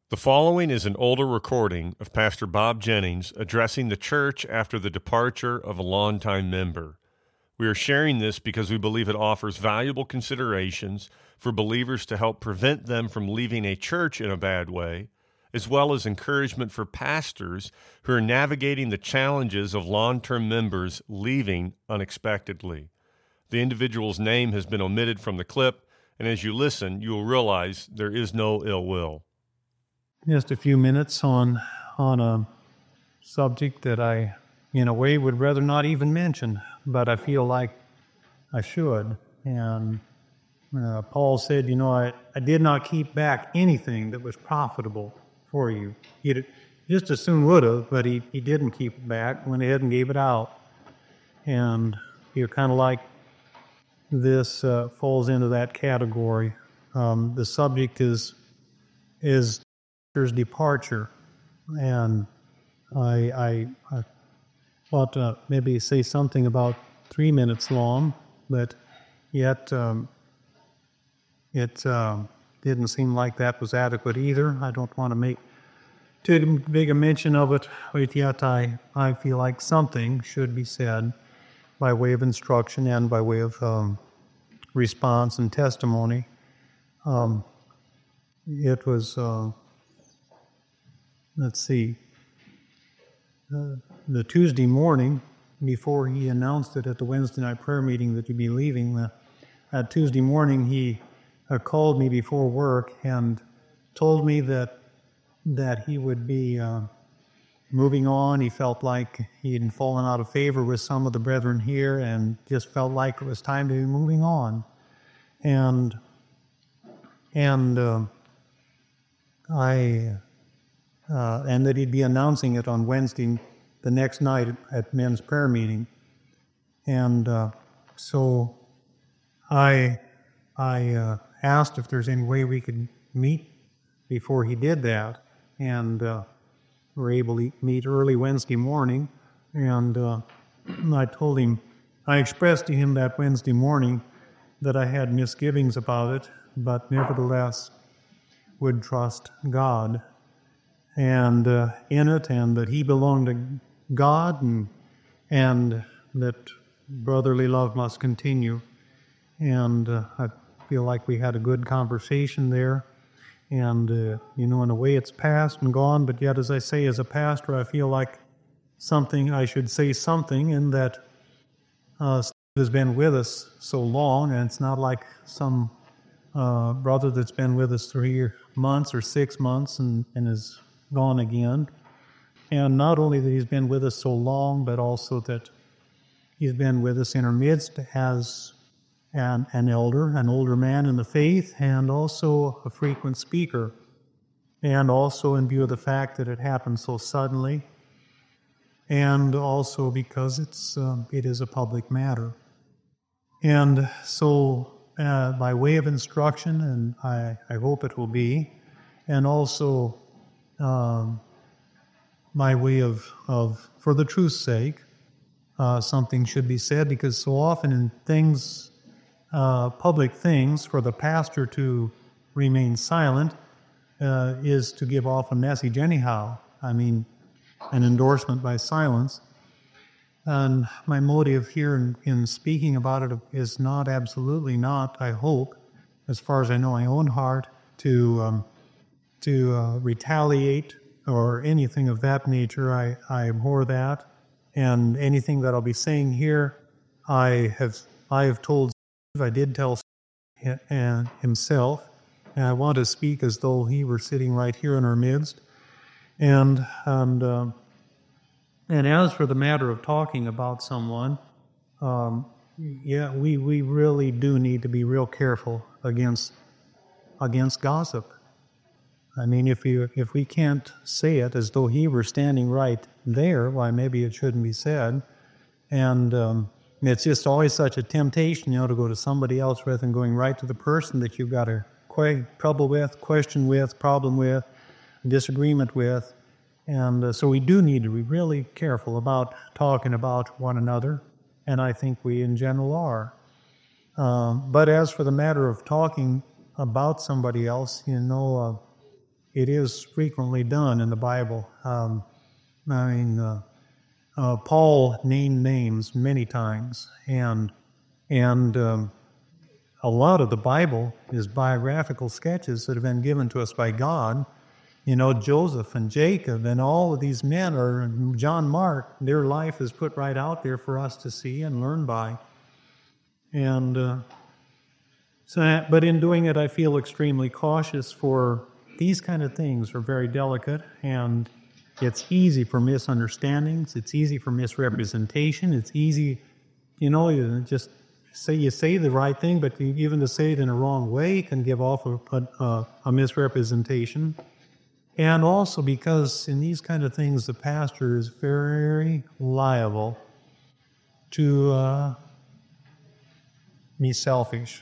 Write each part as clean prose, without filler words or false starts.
The following is an older recording of Pastor Bob Jennings addressing the church after the departure of a longtime member. We are sharing this because we believe it offers valuable considerations for believers to help prevent them from leaving a church in a bad way, as well as encouragement for pastors who are navigating the challenges of long-term members leaving unexpectedly. The individual's name has been omitted from the clip, and as you listen, you will realize there is no ill will. Just a few minutes on a subject that I, in a way, would rather not even mention, but I feel like I should. And Paul said, I did not keep back anything that was profitable for you. He just as soon would have, but he didn't keep it back, went ahead and gave it out. And you're kind of like this falls into that category. The subject is departure, and I thought to maybe say something about 3 minutes long, but yet it didn't seem like that was adequate either. I don't want to make too big a mention of it, but yet I feel like something should be said by way of instruction and by way of response and testimony. It was the Tuesday morning, before he announced it at the Wednesday night prayer meeting that he'd be leaving, that Tuesday morning he called me before work and told me that he would be moving on. He felt like he had fallen out of favor with some of the brethren here and just felt like it was time to be moving on. And that he'd be announcing it on Wednesday, the next night at men's prayer meeting. And so I asked if there's any way we could meet before he did that. And we were able to meet early Wednesday morning. And I expressed to him that Wednesday morning that I had misgivings about it, but nevertheless would trust God and in it, and that he belonged to God, and that brotherly love must continue. And I feel like we had a good conversation there. And, in a way it's past and gone, but yet, as I say, as a pastor, I feel like I should say something in that Steve has been with us so long, and it's not like some brother that's been with us 3 months or 6 months and is gone again. And not only that he's been with us so long, but also that he's been with us in our midst as an older man in the faith, and also a frequent speaker, and also in view of the fact that it happened so suddenly, and also because it is a public matter. And so by way of instruction, and I hope it will be, and also by way of for the truth's sake, something should be said, because so often in things, public things, for the pastor to remain silent is to give off a message anyhow. I mean, an endorsement by silence. And my motive here in speaking about it is absolutely not, I hope, as far as I know my own heart, to retaliate or anything of that nature. I abhor that. And anything that I'll be saying here, I have told Steve, I did tell Steve and himself, and I want to speak as though he were sitting right here in our midst. And as for the matter of talking about someone, we really do need to be real careful against gossip. I mean, if we can't say it as though he were standing right there, why maybe it shouldn't be said. And it's just always such a temptation, to go to somebody else rather than going right to the person that you've got a trouble with, question with, problem with, disagreement with. And so we do need to be really careful about talking about one another, and I think we in general are. But as for the matter of talking about somebody else, it is frequently done in the Bible. Paul named names many times, and a lot of the Bible is biographical sketches that have been given to us by God. Joseph and Jacob and all of these men, or John Mark, their life is put right out there for us to see and learn by. And but in doing it, I feel extremely cautious, for these kind of things are very delicate, and it's easy for misunderstandings. It's easy for misrepresentation. It's easy, you just say the right thing, but even to say it in a wrong way can give off a misrepresentation. And also because in these kind of things, the pastor is very liable to be selfish.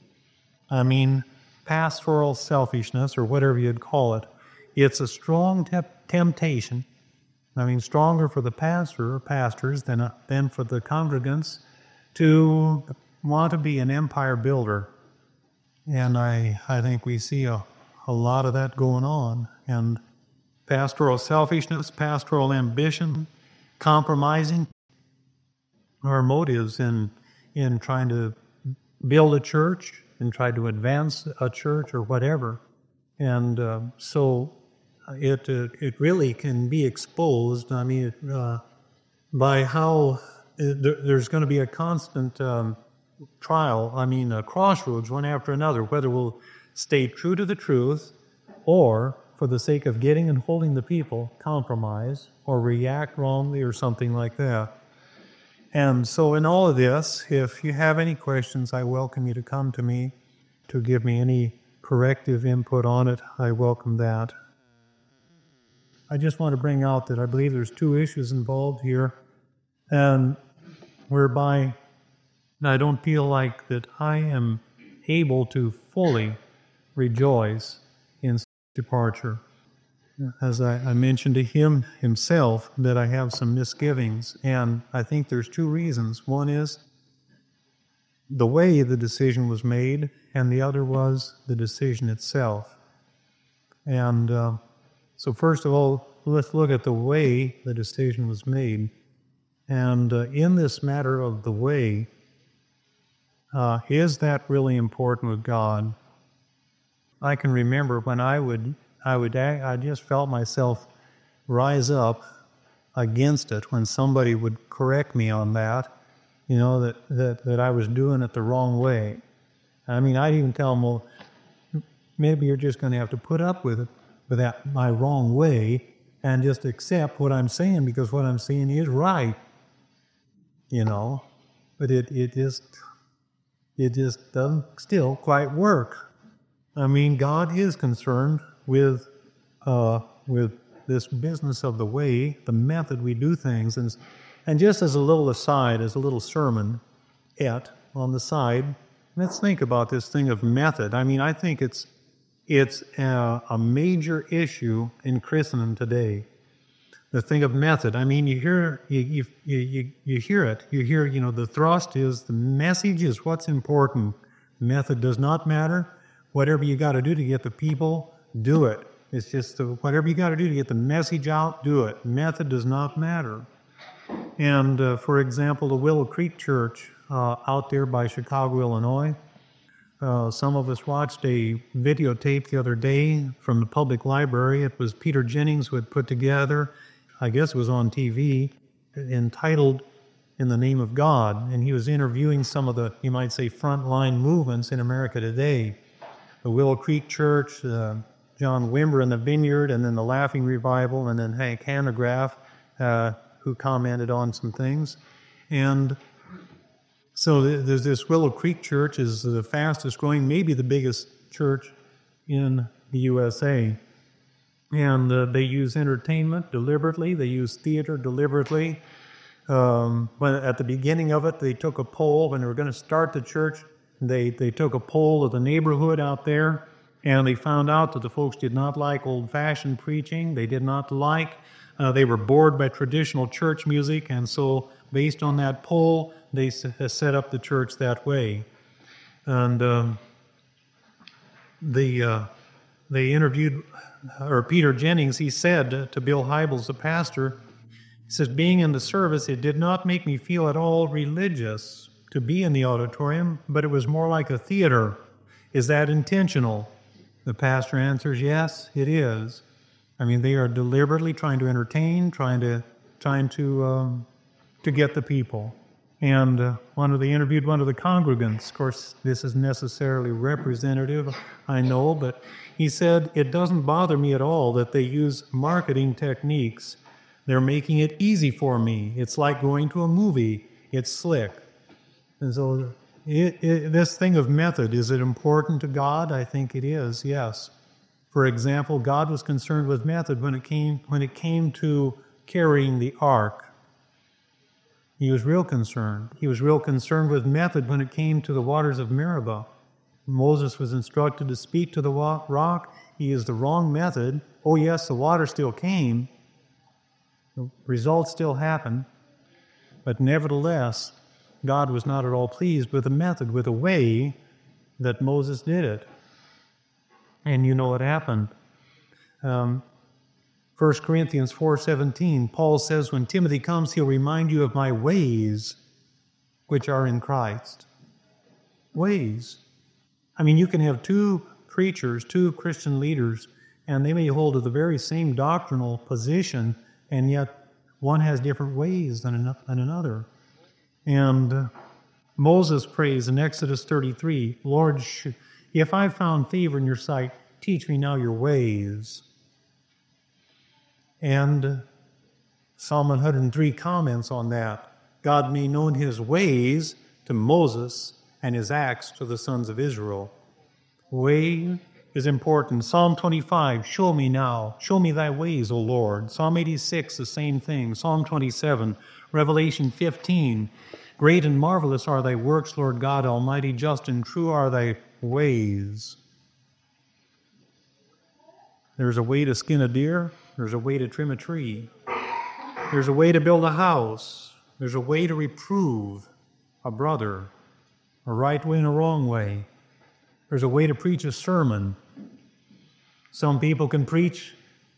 Pastoral selfishness, or whatever you'd call it, it's a strong temptation. Stronger for the pastor or pastors than for the congregants to want to be an empire builder. And I think we see a lot of that going on. And pastoral selfishness, pastoral ambition, compromising our motives in trying to build a church and try to advance a church or whatever. And so it really can be exposed, by how there's going to be a constant trial, a crossroads one after another, whether we'll stay true to the truth or, for the sake of getting and holding the people, compromise or react wrongly or something like that. And so in all of this, if you have any questions, I welcome you to come to me to give me any corrective input on it. I welcome that. I just want to bring out that I believe there's two issues involved here, and whereby I don't feel like that I am able to fully rejoice in departure. As I mentioned to him himself that I have some misgivings, and I think there's two reasons. One is the way the decision was made, and the other was the decision itself. And so first of all, let's look at the way the decision was made. And in this matter of the way, is that really important with God? I can remember when I just felt myself rise up against it when somebody would correct me on that, that I was doing it the wrong way. I'd even tell them, well, maybe you're just going to have to put up with it, with that my wrong way, and just accept what I'm saying, because what I'm saying is right, But it just doesn't still quite work. God is concerned with this business of the way, the method we do things, and just as a little aside, as a little sermon on the side, let's think about this thing of method. I think it's a major issue in Christendom today. The thing of method. You hear it. You hear, the thrust is, the message is what's important. Method does not matter. Whatever you got to do to get the people, do it. It's just whatever you got to do to get the message out, do it. Method does not matter. And for example, the Willow Creek Church out there by Chicago, Illinois, some of us watched a videotape the other day from the public library. It was Peter Jennings who had put together, I guess it was on TV, entitled In the Name of God. And he was interviewing some of the, you might say, frontline movements in America today. The Willow Creek Church, John Wimber and the Vineyard, and then the Laughing Revival, and then Hank Hanegraaff, who commented on some things. And so there's this Willow Creek Church is the fastest growing, maybe the biggest church in the USA. And they use entertainment deliberately. They use theater deliberately. But at the beginning of it, they took a poll. When they were going to start the church, they took a poll of the neighborhood out there, and they found out that the folks did not like old-fashioned preaching. They did not like, they were bored by traditional church music, and so based on that poll, they set up the church that way. And they interviewed, or Peter Jennings, he said to Bill Hybels, the pastor, he says, being in the service, it did not make me feel at all religious to be in the auditorium, but it was more like a theater. Is that intentional? The pastor answers, yes, it is. I mean, they are deliberately trying to entertain, trying to get the people. And they interviewed one of the congregants. Of course, this isn't necessarily representative, I know, but he said, it doesn't bother me at all that they use marketing techniques. They're making it easy for me. It's like going to a movie. It's slick. And so this thing of method, is it important to God? I think it is, yes. For example, God was concerned with method when it came to carrying the ark. He was real concerned. He was real concerned with method when it came to the waters of Meribah. Moses was instructed to speak to the rock. He used the wrong method. Oh yes, the water still came. The results still happened. But nevertheless, God was not at all pleased with the method, with the way that Moses did it. And you know what happened. 1 Corinthians 4:17, Paul says, when Timothy comes, he'll remind you of my ways, which are in Christ. Ways. I mean, you can have two preachers, two Christian leaders, and they may hold to the very same doctrinal position, and yet one has different ways than another. And Moses prays in Exodus 33, Lord, if I found favor in your sight, teach me now your ways. And Psalm 103 comments on that. God made known his ways to Moses and his acts to the sons of Israel. Way is important. Psalm 25, show me thy ways, O Lord. Psalm 86, the same thing. Psalm 27, Revelation 15, great and marvelous are thy works, Lord God Almighty, just and true are thy ways. There's a way to skin a deer. There's a way to trim a tree. There's a way to build a house. There's a way to reprove a brother, a right way and a wrong way. There's a way to preach a sermon. Some people can preach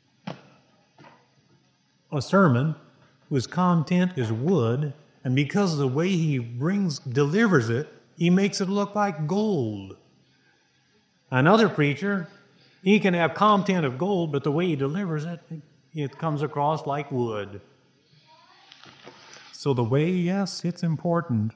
a sermon whose content is wood, and because of the way he delivers it, he makes it look like gold. Another preacher, he can have content of gold, but the way he delivers it, it comes across like wood. So the way, yes, it's important.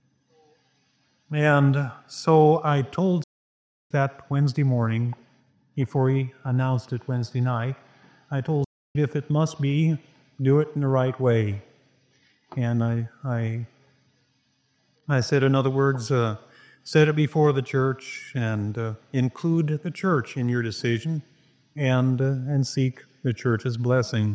And so I told that Wednesday morning, before he announced it Wednesday night, I told if it must be, do it in the right way. And I said, in other words, set it before the church and include the church in your decision and seek the church's blessing.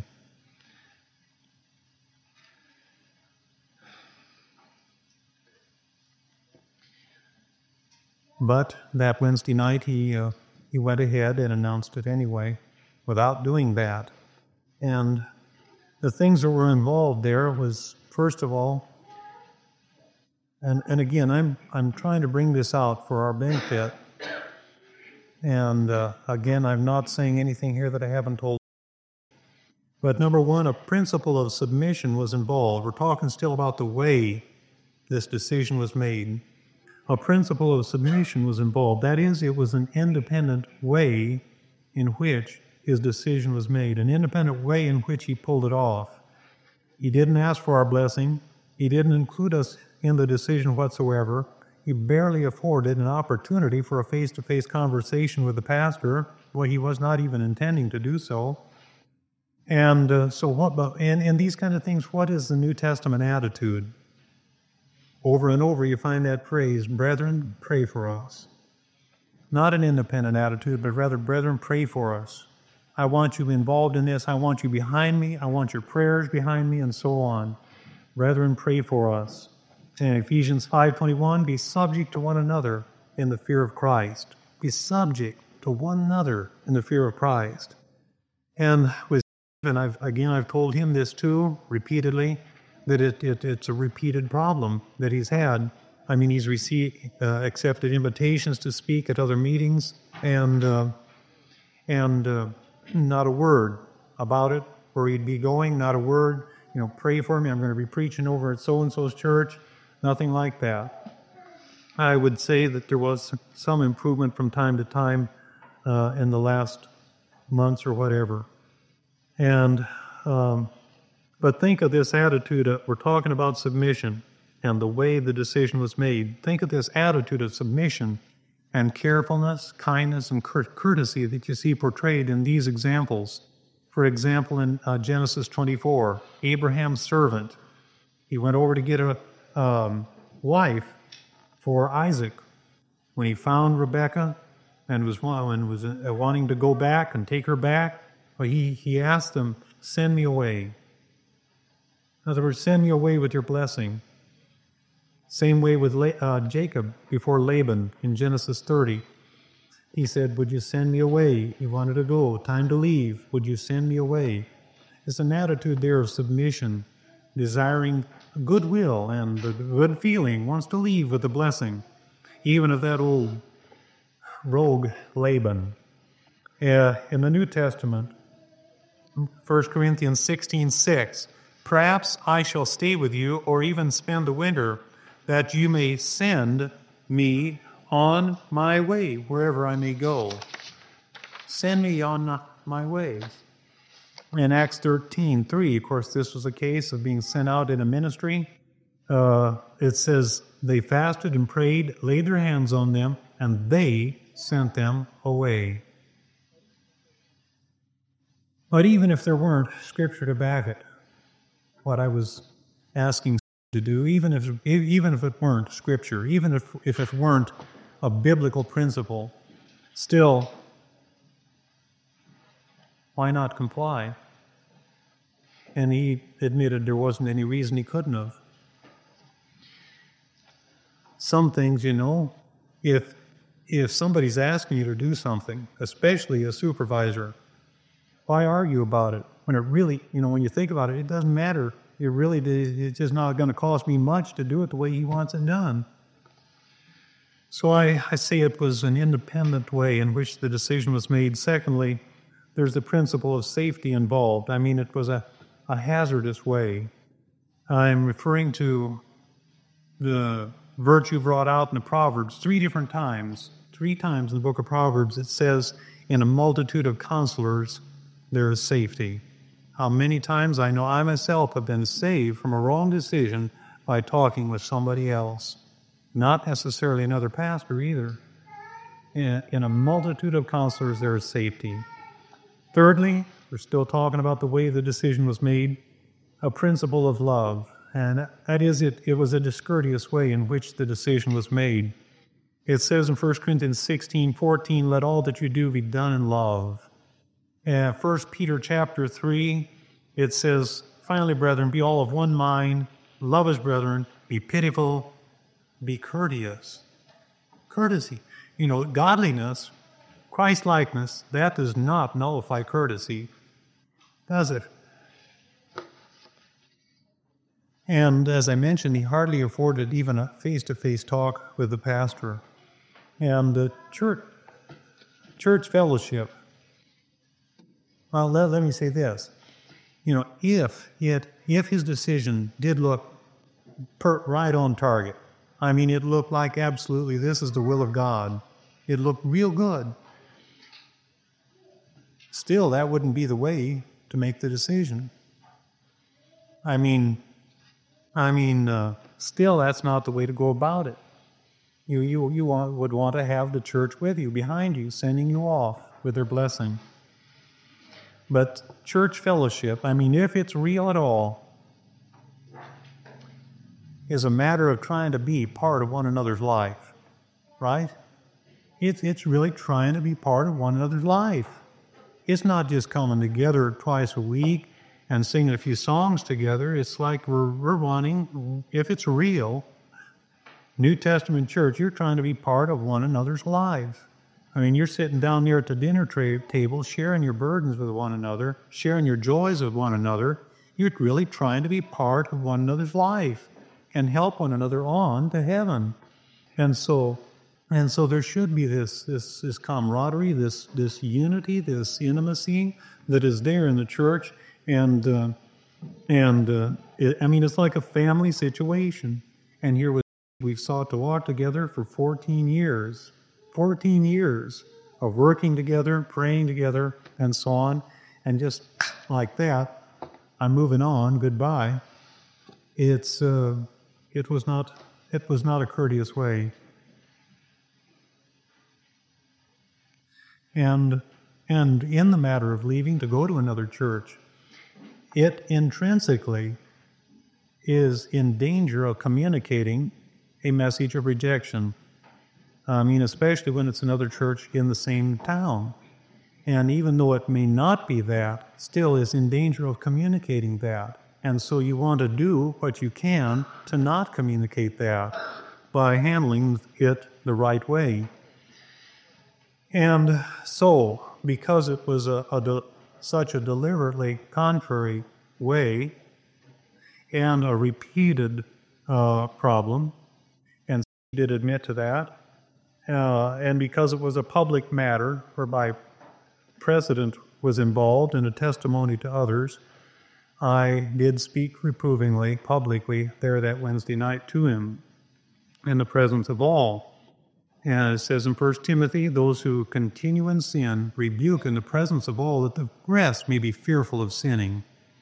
But that Wednesday night, he went ahead and announced it anyway, without doing that. And the things that were involved there was, first of all, and again, I'm trying to bring this out for our benefit. And again, I'm not saying anything here that I haven't told. But number one, a principle of submission was involved. We're talking still about the way this decision was made. A principle of submission was involved. That is, it was an independent way in which his decision was made, an independent way in which he pulled it off. He didn't ask for our blessing. He didn't include us in the decision whatsoever. He barely afforded an opportunity for a face-to-face conversation with the pastor. Well, he was not even intending to do so. And and these kind of things, what is the New Testament attitude? Over and over you find that phrase, brethren, pray for us. Not an independent attitude, but rather, brethren, pray for us. I want you involved in this. I want you behind me. I want your prayers behind me, and so on. Brethren, pray for us. In Ephesians 5:21, be subject to one another in the fear of Christ. Be subject to one another in the fear of Christ. And with Stephen, I've told him this too, repeatedly, that it's a repeated problem that he's had. I mean, he's accepted invitations to speak at other meetings, and and not a word about it, where he'd be going, not a word, pray for me, I'm going to be preaching over at so-and-so's church, nothing like that. I would say that there was some improvement from time to time in the last months or whatever. But think of this attitude, we're talking about submission and the way the decision was made. Think of this attitude of submission and carefulness, kindness, and courtesy that you see portrayed in these examples. For example, in Genesis 24, Abraham's servant, he went over to get a wife for Isaac. When he found Rebekah and was wanting to go back and take her back, he asked them, "Send me away." In other words, send me away with your blessing. Same way with Jacob before Laban in Genesis 30. He said, "Would you send me away?" He wanted to go. Time to leave. "Would you send me away?" It's an attitude there of submission, desiring goodwill and the good feeling, wants to leave with the blessing, even of that old rogue Laban. In the New Testament, 1 Corinthians 16:6, "Perhaps I shall stay with you or even spend the winter, that you may send me on my way, wherever I may go." Send me on my ways. In Acts 13:3, of course, this was a case of being sent out in a ministry. It says, they fasted and prayed, laid their hands on them, and they sent them away. But even if there weren't Scripture to back it, what I was asking to do, even if it weren't Scripture, even if it weren't a biblical principle, still, why not comply? And he admitted there wasn't any reason he couldn't have. Some things, if somebody's asking you to do something, especially a supervisor, why argue about it? When it really, when you think about it, it doesn't matter. It's just not going to cost me much to do it the way he wants it done. So I say it was an independent way in which the decision was made. Secondly, there's the principle of safety involved. It was a hazardous way. I'm referring to the virtue brought out in the Proverbs 3 times. 3 times in the book of Proverbs it says, "In a multitude of counselors there is safety." How many times I know I myself have been saved from a wrong decision by talking with somebody else. Not necessarily another pastor either. In a multitude of counselors there is safety. Thirdly, we're still talking about the way the decision was made, a principle of love. And that is, it was a discourteous way in which the decision was made. It says in 1 Corinthians 16:14, "Let all that you do be done in love." 1 Peter chapter 3, it says, "Finally, brethren, be all of one mind, love as brethren, be pitiful, be courteous." Courtesy. Godliness, Christ-likeness, that does not nullify courtesy, does it? And as I mentioned, he hardly afforded even a face-to-face talk with the pastor. And the church fellowship, well, let me say this. If his decision did look right on target, it looked like absolutely this is the will of God. It looked real good. Still, that wouldn't be the way to make the decision. Still, that's not the way to go about it. You would want to have the church with you, behind you, sending you off with their blessing. But church fellowship, if it's real at all, is a matter of trying to be part of one another's life, right? It's really trying to be part of one another's life. It's not just coming together twice a week and singing a few songs together. It's like we're wanting, if it's real, New Testament church, you're trying to be part of one another's life. You're sitting down there at the dinner table, sharing your burdens with one another, sharing your joys with one another. You're really trying to be part of one another's life and help one another on to heaven. And so And so there should be this camaraderie, this unity, this intimacy that is there in the church, and it's like a family situation. And here we've sought to walk together for 14 years, 14 years of working together, praying together, and so on. And just like that, I'm moving on. Goodbye. It was not a courteous way. And in the matter of leaving to go to another church, it intrinsically is in danger of communicating a message of rejection. Especially when it's another church in the same town. And even though it may not be that, still is in danger of communicating that. And so you want to do what you can to not communicate that by handling it the right way. And so, because it was such a deliberately contrary way and a repeated problem, and he did admit to that, and because it was a public matter whereby President was involved in a testimony to others, I did speak reprovingly, publicly, there that Wednesday night to him in the presence of all. And it says in 1 Timothy, those who continue in sin rebuke in the presence of all, that the rest may be fearful of sinning.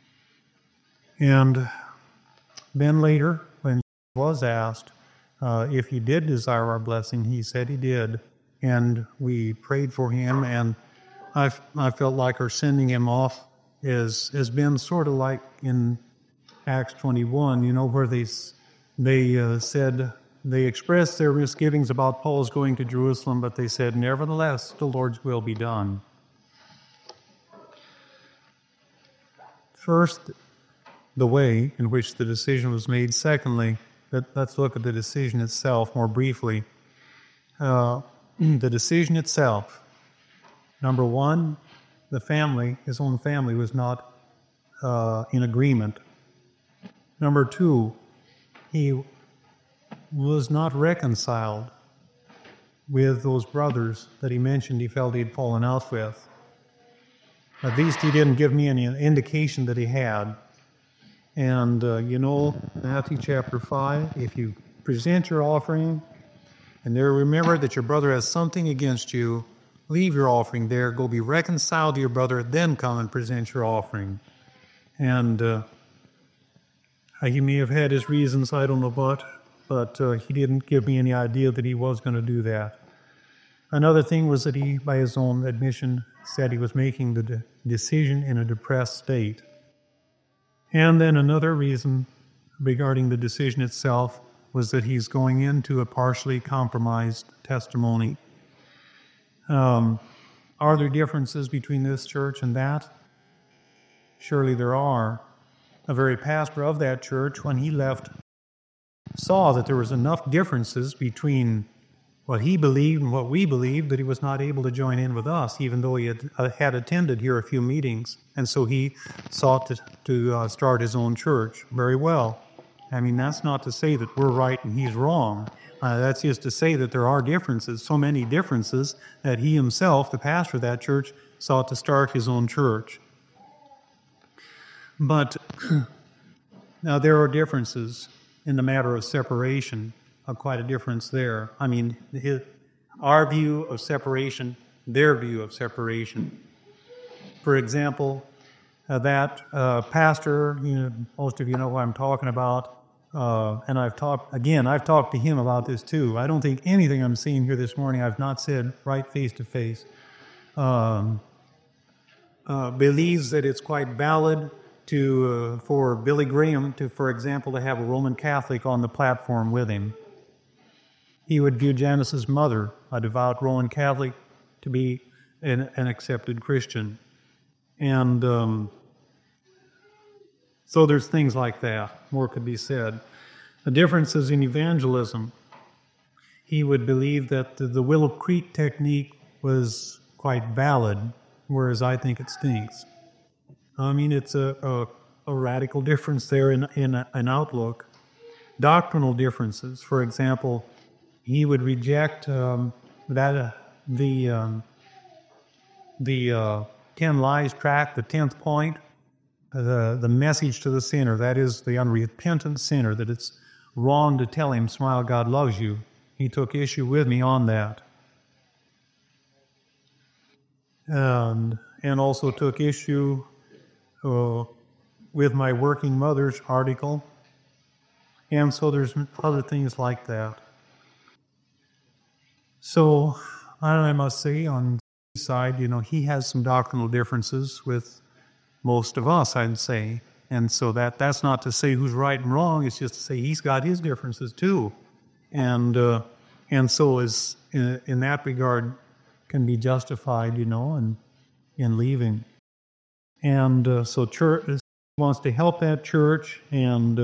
And then later, when he was asked if he did desire our blessing, he said he did. And we prayed for him, and I felt like our sending him off has been sort of like in Acts 21, where they said, they expressed their misgivings about Paul's going to Jerusalem, but they said, nevertheless, the Lord's will be done. First, the way in which the decision was made. Secondly, let's look at the decision itself more briefly. The decision itself. Number one, his own family was not in agreement. Number two, he was not reconciled with those brothers that he mentioned he felt he'd fallen out with. At least he didn't give me any indication that he had. And, Matthew chapter 5, if you present your offering and there remember that your brother has something against you, leave your offering there, go be reconciled to your brother, then come and present your offering. And he may have had his reasons, I don't know what, but he didn't give me any idea that he was going to do that. Another thing was that he, by his own admission, said he was making the decision in a depressed state. And then another reason regarding the decision itself was that he's going into a partially compromised testimony. Are there differences between this church and that? Surely there are. A very pastor of that church, when he left, saw that there was enough differences between what he believed and what we believed that he was not able to join in with us, even though he had attended here a few meetings. And so he sought to start his own church. Very well. That's not to say that we're right and he's wrong. That's just to say that there are differences, so many differences, that he himself, the pastor of that church, sought to start his own church. But now there are differences in the matter of separation, quite a difference there. Our view of separation, their view of separation. For example, that pastor, most of you know who I'm talking about, and I've talked to him about this too. I don't think anything I'm saying here this morning I've not said right face to face. Believes that it's quite valid for Billy Graham to, for example, to have a Roman Catholic on the platform with him. He would view Janice's mother, a devout Roman Catholic, to be an accepted Christian. And so there's things like that. More could be said. The differences in evangelism. He would believe that the Willow Creek technique was quite valid, whereas I think it stinks. It's a radical difference there in an outlook. Doctrinal differences. For example, he would reject the 10 Lies tract, the 10th point, the message to the sinner, that is the unrepentant sinner, that it's wrong to tell him, smile, God loves you. He took issue with me on that. And also took issue with my working mother's article. And so there's other things like that. So I must say, on his side, he has some doctrinal differences with most of us, I'd say. And so that's not to say who's right and wrong, it's just to say he's got his differences too. And so is, in that regard, can be justified, in leaving. And so church wants to help that church, and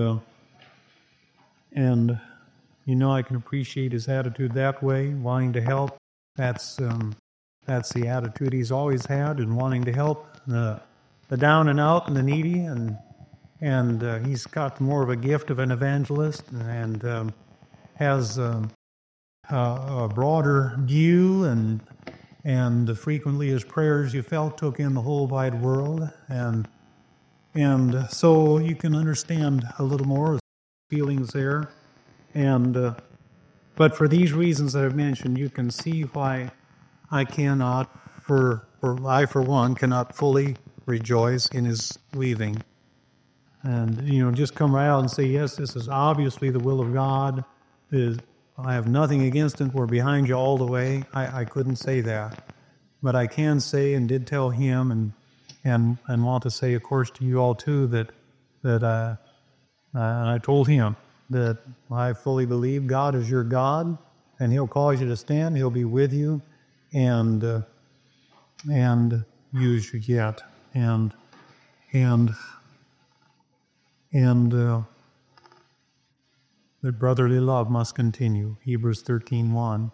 I can appreciate his attitude that way, wanting to help. That's the attitude he's always had, and wanting to help the down and out and the needy, and he's got more of a gift of an evangelist, and has a broader view, and frequently his prayers, you felt, took in the whole wide world, and so you can understand a little more of feelings there, but for these reasons that I've mentioned, you can see why I cannot, for one, cannot fully rejoice in his leaving. And, just come right out and say, yes, this is obviously the will of God. I have nothing against it. We're behind you all the way. I couldn't say that. But I can say, and did tell him, and want to say, of course, to you all too, that I told him that I fully believe God is your God, and He'll cause you to stand. He'll be with you, and use you yet, and that brotherly love must continue. Hebrews 13:1.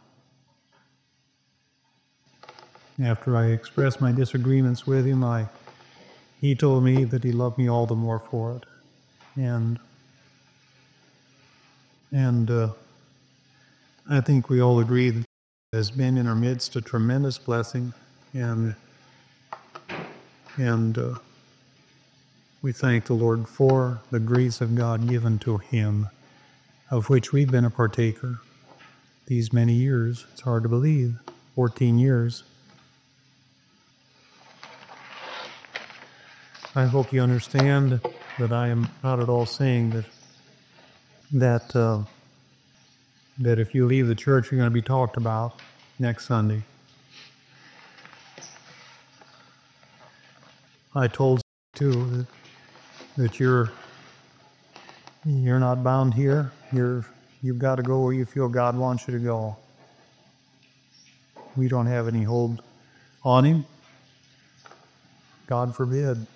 After I expressed my disagreements with him, he told me that he loved me all the more for it, and I think we all agree that it has been in our midst a tremendous blessing, and we thank the Lord for the grace of God given to him, of which we've been a partaker these many years. It's hard to believe, 14 years. I hope you understand that I am not at all saying that if you leave the church, you're going to be talked about next Sunday. I told too that you're not bound here. You've got to go where you feel God wants you to go. We don't have any hold on him. God forbid.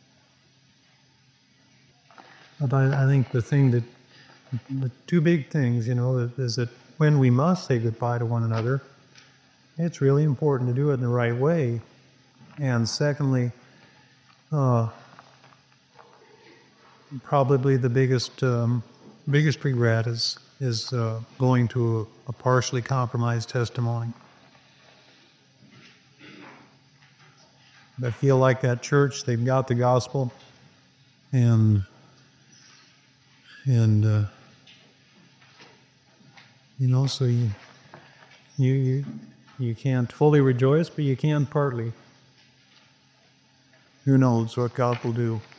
But I think the two big things, is that when we must say goodbye to one another, it's really important to do it in the right way. And secondly, probably the biggest regret is going to a partially compromised testimony. I feel like that church, they've got the gospel, and so you can't fully rejoice, but you can partly. Who knows what God will do?